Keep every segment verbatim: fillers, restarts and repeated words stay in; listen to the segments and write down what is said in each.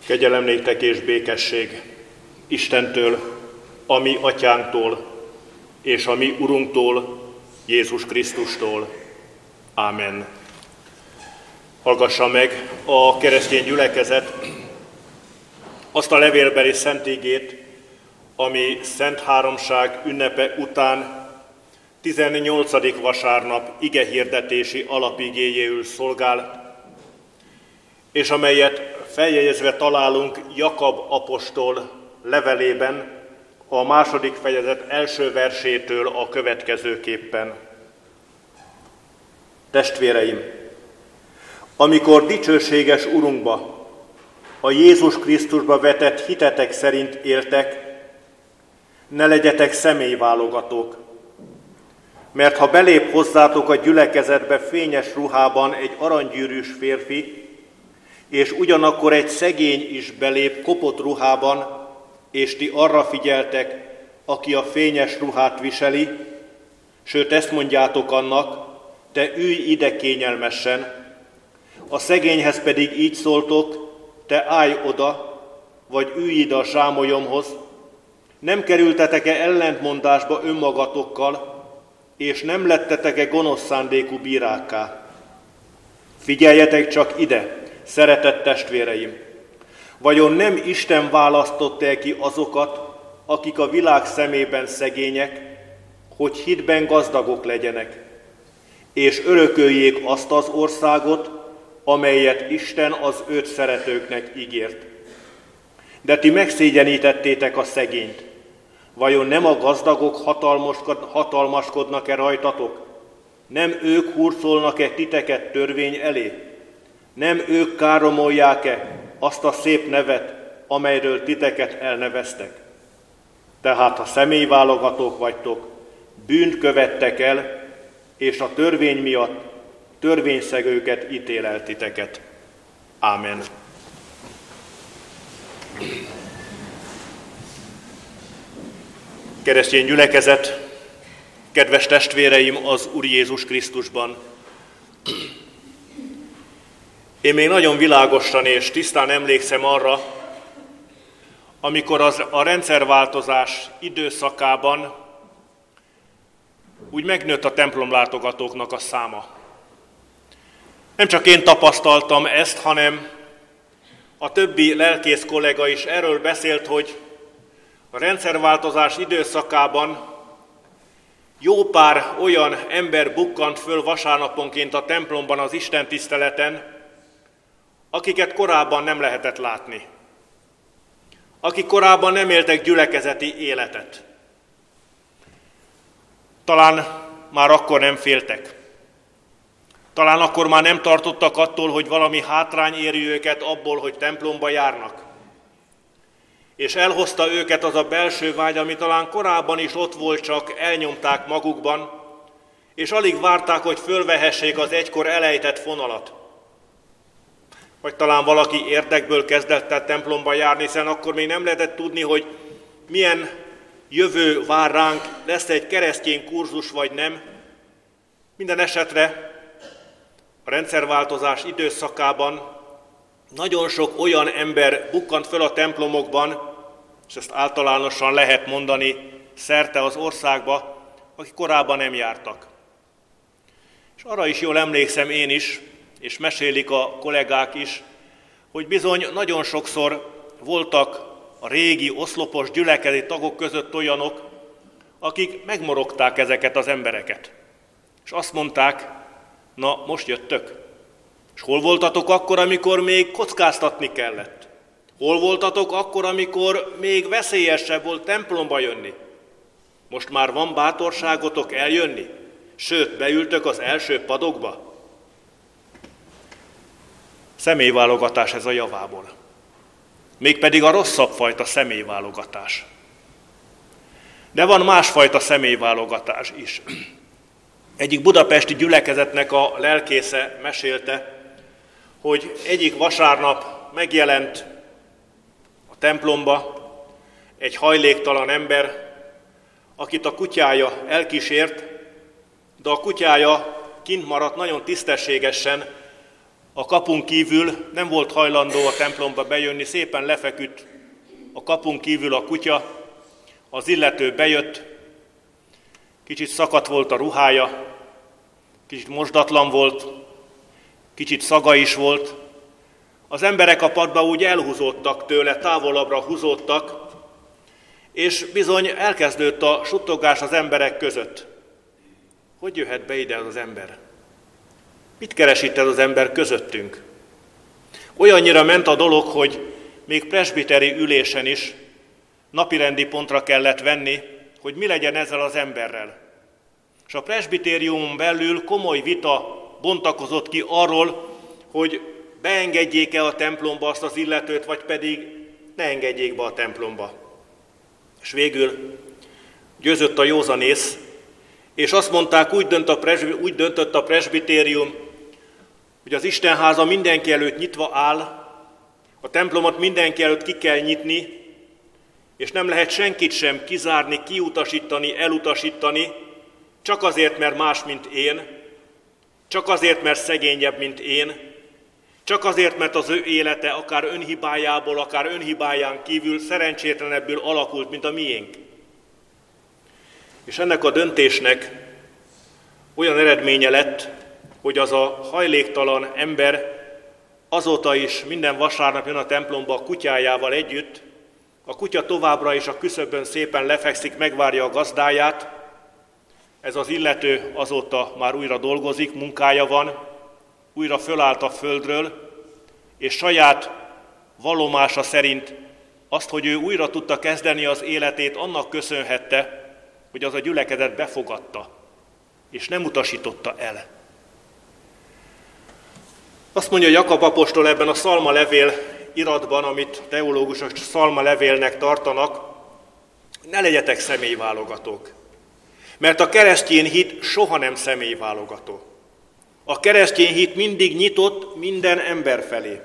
Kegyelem néktek és békesség Istentől, a mi atyánktól, és a mi Urunktól, Jézus Krisztustól. Ámen. Hallgassa meg a keresztény gyülekezet azt a levélbeli szentigét, ami Szent Háromság ünnepe után tizennyolcadik vasárnap igehirdetési alapigéjéül szolgál, és amelyet feljegyezve találunk Jakab apostol levelében, a második fejezet első versétől a következőképpen. Testvéreim, amikor dicsőséges Urunkba, a Jézus Krisztusba vetett hitetek szerint éltek, ne legyetek személyválogatók, mert ha belép hozzátok a gyülekezetbe fényes ruhában egy aranygyűrűs férfi, és ugyanakkor egy szegény is belép kopott ruhában, és ti arra figyeltek, aki a fényes ruhát viseli, sőt ezt mondjátok annak, te ülj ide kényelmesen, a szegényhez pedig így szóltok, te állj oda, vagy ülj ide a zsámolyomhoz, nem kerültetek-e ellentmondásba önmagatokkal, és nem lettetek-e gonosz szándékú bírákká? Figyeljetek csak ide, szeretett testvéreim! Vajon nem Isten választott el ki azokat, akik a világ szemében szegények, hogy hitben gazdagok legyenek, és örököljék azt az országot, amelyet Isten az őt szeretőknek ígért? De ti megszégyenítettétek a szegényt. Vajon nem a gazdagok hatalmaskodnak-e rajtatok? Nem ők hurcolnak-e titeket törvény elé? Nem ők káromolják-e azt a szép nevet, amelyről titeket elneveztek? Tehát, ha személyválogatók vagytok, bűnt követtek el, és a törvény miatt törvényszegőket ítél el titeket. Ámen. Keresztény gyülekezet, kedves testvéreim az Úr Jézus Krisztusban! Én még nagyon világosan és tisztán emlékszem arra, amikor az, a rendszerváltozás időszakában úgy megnőtt a templomlátogatóknak a száma. Nem csak én tapasztaltam ezt, hanem a többi lelkész kollega is erről beszélt, hogy a rendszerváltozás időszakában jó pár olyan ember bukkant föl vasárnaponként a templomban az istentiszteleten, akiket korábban nem lehetett látni, akik korábban nem éltek gyülekezeti életet. Talán már akkor nem féltek. Talán akkor már nem tartottak attól, hogy valami hátrány éri őket abból, hogy templomba járnak. És elhozta őket az a belső vágy, ami talán korábban is ott volt, csak elnyomták magukban, és alig várták, hogy fölvehessék az egykor elejtett fonalat. Vagy talán valaki érdekből kezdett el templomba járni, hiszen akkor még nem lehetett tudni, hogy milyen jövő vár ránk, lesz egy keresztény kurzus vagy nem. Minden esetre a rendszerváltozás időszakában nagyon sok olyan ember bukkant föl a templomokban, és ezt általánosan lehet mondani szerte az országba, akik korábban nem jártak. És arra is jól emlékszem én is, és mesélik a kollégák is, hogy bizony nagyon sokszor voltak a régi oszlopos gyülekezeti tagok között olyanok, akik megmorogták ezeket az embereket. És azt mondták, na most jöttök. És hol voltatok akkor, amikor még kockáztatni kellett? Hol voltatok akkor, amikor még veszélyesebb volt templomba jönni? Most már van bátorságotok eljönni? Sőt, beültök az első padokba? Személyválogatás ez a javából. Mégpedig a rosszabb fajta személyválogatás. De van másfajta személyválogatás is. Egyik budapesti gyülekezetnek a lelkésze mesélte, hogy egyik vasárnap megjelent a templomba egy hajléktalan ember, akit a kutyája elkísért, de a kutyája kint maradt nagyon tisztességesen A kapun kívül nem volt hajlandó a templomba bejönni, szépen lefeküdt a kapun kívül a kutya, az illető bejött, kicsit szakadt volt a ruhája, kicsit mosdatlan volt, kicsit szaga is volt. Az emberek a padba úgy elhúzódtak tőle, távolabbra húzódtak, és bizony elkezdődött a suttogás az emberek között. Hogy jöhet be ide ez az ember? Mit keres itt ez az ember közöttünk? Olyannyira ment a dolog, hogy még presbiteri ülésen is napirendi pontra kellett venni, hogy mi legyen ezzel az emberrel. És a presbitériumon belül komoly vita bontakozott ki arról, hogy beengedjék-e a templomba azt az illetőt, vagy pedig ne engedjék be a templomba. És végül győzött a józanész, és azt mondták, úgy, dönt a presb, úgy döntött a presbitérium, hogy az Istenháza mindenki előtt nyitva áll, a templomot mindenki előtt ki kell nyitni, és nem lehet senkit sem kizárni, kiutasítani, elutasítani, csak azért, mert más, mint én, csak azért, mert szegényebb, mint én, csak azért, mert az ő élete akár önhibájából, akár önhibáján kívül szerencsétlenebbül alakult, mint a miénk. És ennek a döntésnek olyan eredménye lett, hogy az a hajléktalan ember azóta is minden vasárnap jön a templomba a kutyájával együtt, a kutya továbbra is a küszöbön szépen lefekszik, megvárja a gazdáját, ez az illető azóta már újra dolgozik, munkája van, újra fölállt a földről, és saját vallomása szerint azt, hogy ő újra tudta kezdeni az életét, annak köszönhette, hogy az a gyülekezet befogadta, és nem utasította el. Azt mondja Jakab apostol ebben a szalmalevél iratban, amit teológusok szalmalevélnek tartanak, ne legyetek személyválogatók, mert a keresztény hit soha nem személyválogató. A keresztény hit mindig nyitott minden ember felé.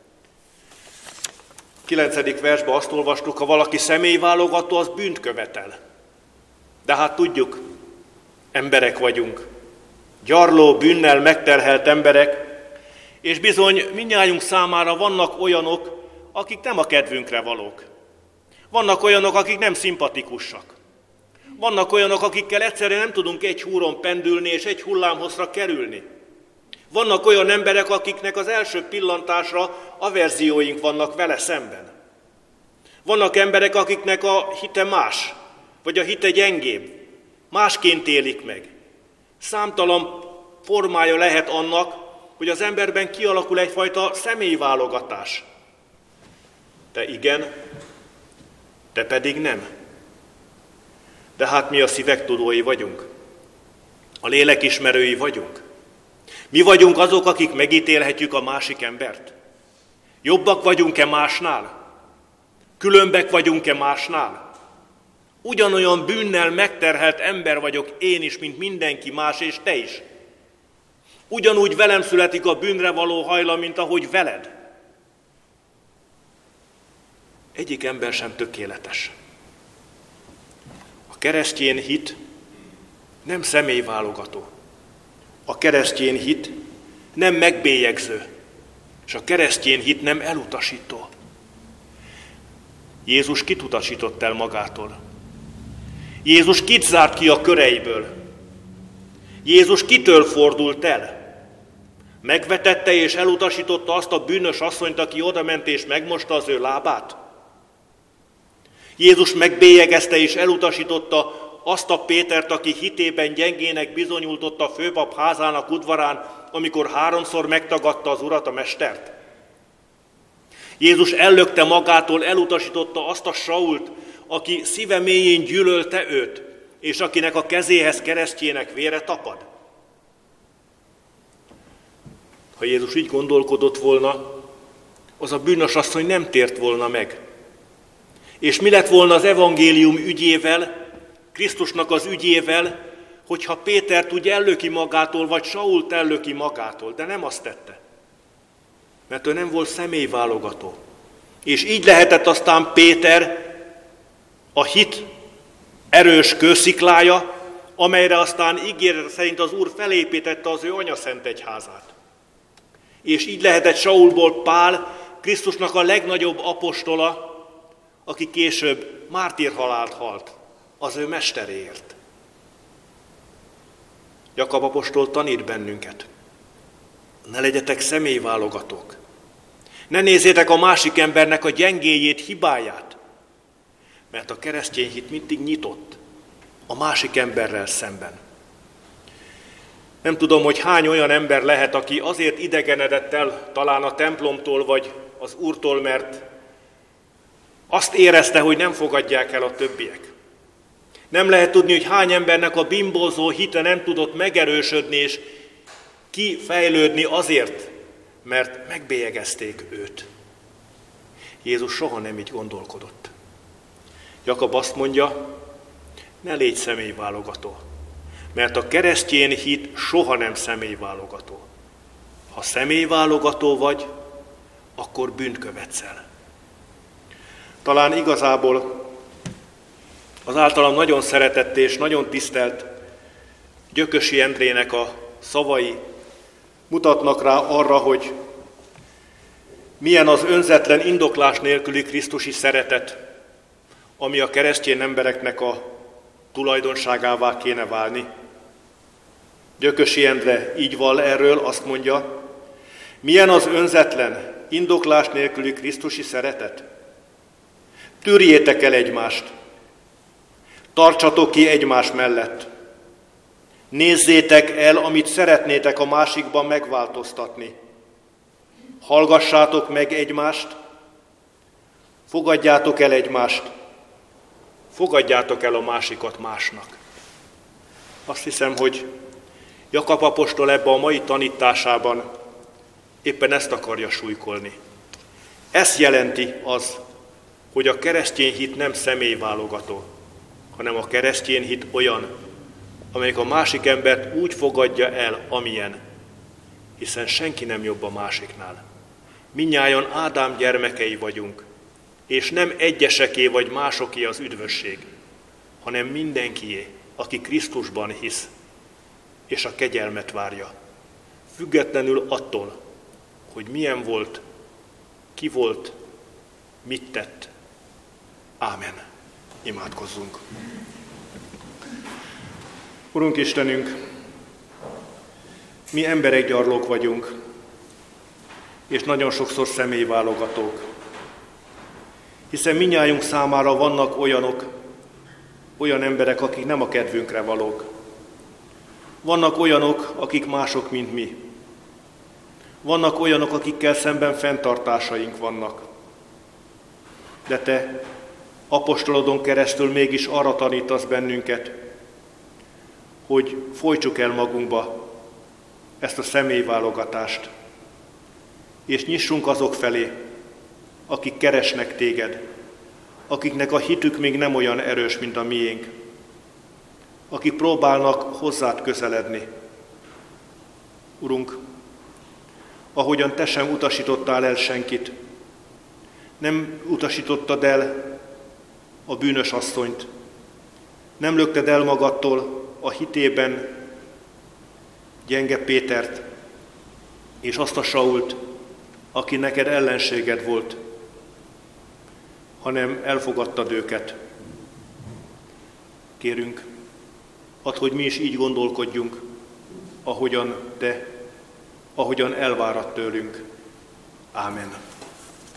Kilencedik versben azt olvastuk, ha valaki személyválogató, az bűnt követel. De hát tudjuk, emberek vagyunk, gyarló, bűnnel megterhelt emberek, és bizony mindnyájunk számára vannak olyanok, akik nem a kedvünkre valók. Vannak olyanok, akik nem szimpatikusak. Vannak olyanok, akikkel egyszerűen nem tudunk egy húron pendülni és egy hullámhosszra kerülni. Vannak olyan emberek, akiknek az első pillantásra averzióink vannak vele szemben. Vannak emberek, akiknek a hite más, vagy a hite gyengébb, másként élik meg. Számtalan formája lehet annak, hogy az emberben kialakul egyfajta személyválogatás. Te igen, te pedig nem. De hát mi a szívek tudói vagyunk. A lélek ismerői vagyunk. Mi vagyunk azok, akik megítélhetjük a másik embert. Jobbak vagyunk-e másnál? Különbek vagyunk-e másnál? Ugyanolyan bűnnel megterhelt ember vagyok én is, mint mindenki más, és te is. Ugyanúgy velem születik a bűnre való hajlam, mint ahogy veled. Egyik ember sem tökéletes. A keresztény hit nem személyválogató. A keresztény hit nem megbélyegző, és a keresztény hit nem elutasító. Jézus kit utasított el magától? Jézus kit zárt ki a köreiből? Jézus kitől fordult el? Megvetette és elutasította azt a bűnös asszonyt, aki odament és megmosta az ő lábát? Jézus megbélyegezte és elutasította azt a Pétert, aki hitében gyengének bizonyultott a főpap házának udvarán, amikor háromszor megtagadta az Urat, a Mestert? Jézus ellökte magától, elutasította azt a Sault, aki szíve mélyén gyűlölte őt, és akinek a kezéhez keresztjének vére tapad? Ha Jézus így gondolkodott volna, az a bűnös asszony nem tért volna meg. És mi lett volna az evangélium ügyével, Krisztusnak az ügyével, hogyha Pétert úgy ellöki magától, vagy Sault ellöki magától, de nem azt tette. Mert ő nem volt személyválogató. És így lehetett aztán Péter a hit erős kősziklája, amelyre aztán ígéret szerint az Úr felépítette az ő anyaszent egyházát. És így lehetett Saulból Pál, Krisztusnak a legnagyobb apostola, aki később mártírhalált halt az ő mesteréért. Jakab apostol tanít bennünket. Ne legyetek személyválogatók. Ne nézzétek a másik embernek a gyengéjét, hibáját, mert a keresztény hit mindig nyitott a másik emberrel szemben. Nem tudom, hogy hány olyan ember lehet, aki azért idegenedett el talán a templomtól vagy az Úrtól, mert azt érezte, hogy nem fogadják el a többiek. Nem lehet tudni, hogy hány embernek a bimbózó hite nem tudott megerősödni és kifejlődni azért, mert megbélyegezték őt. Jézus soha nem így gondolkodott. Jakab azt mondja, ne légy személyválogató, mert a keresztény hit soha nem személyválogató. Ha személyválogató vagy, akkor bűnt követsz el. Talán igazából az általam nagyon szeretett és nagyon tisztelt Gyökösi Endrének a szavai mutatnak rá arra, hogy milyen az önzetlen, indoklás nélküli krisztusi szeretet, ami a keresztény embereknek a tulajdonságává kéne válni. Gyökösi Endre így vall erről, azt mondja, milyen az önzetlen, indoklás nélküli krisztusi szeretet? Tűrjétek el egymást, tartsatok ki egymás mellett, nézzétek el, amit szeretnétek a másikban megváltoztatni. Hallgassátok meg egymást, fogadjátok el egymást, fogadjátok el a másikat másnak. Azt hiszem, hogy Jakab apostol ebben a mai tanításában éppen ezt akarja súlykolni. Ezt jelenti az, hogy a keresztény hit nem személyválogató, hanem a keresztény hit olyan, amelyik a másik embert úgy fogadja el, amilyen, hiszen senki nem jobb a másiknál. Mindnyájan Ádám gyermekei vagyunk, és nem egyeseké vagy másoké az üdvösség, hanem mindenkié, aki Krisztusban hisz, és a kegyelmet várja, függetlenül attól, hogy milyen volt, ki volt, mit tett. Ámen. Imádkozzunk. Urunk Istenünk, mi emberek gyarlók vagyunk, és nagyon sokszor személyválogatók. Hiszen mindnyájunk számára vannak olyanok, olyan emberek, akik nem a kedvünkre valók. Vannak olyanok, akik mások, mint mi. Vannak olyanok, akikkel szemben fenntartásaink vannak. De Te apostolodon keresztül mégis arra tanítasz bennünket, hogy folytsuk el magunkba ezt a személyválogatást, és nyissunk azok felé, akik keresnek Téged, akiknek a hitük még nem olyan erős, mint a miénk, akik próbálnak hozzád közeledni. Urunk, ahogyan Te sem utasítottál el senkit, nem utasítottad el a bűnös asszonyt, nem lökted el magadtól a hitében gyenge Pétert, és azt a Sault, aki neked ellenséged volt, hanem elfogadtad őket. Kérünk, add, hogy mi is így gondolkodjunk, ahogyan Te, ahogyan elvárad tőlünk. Ámen.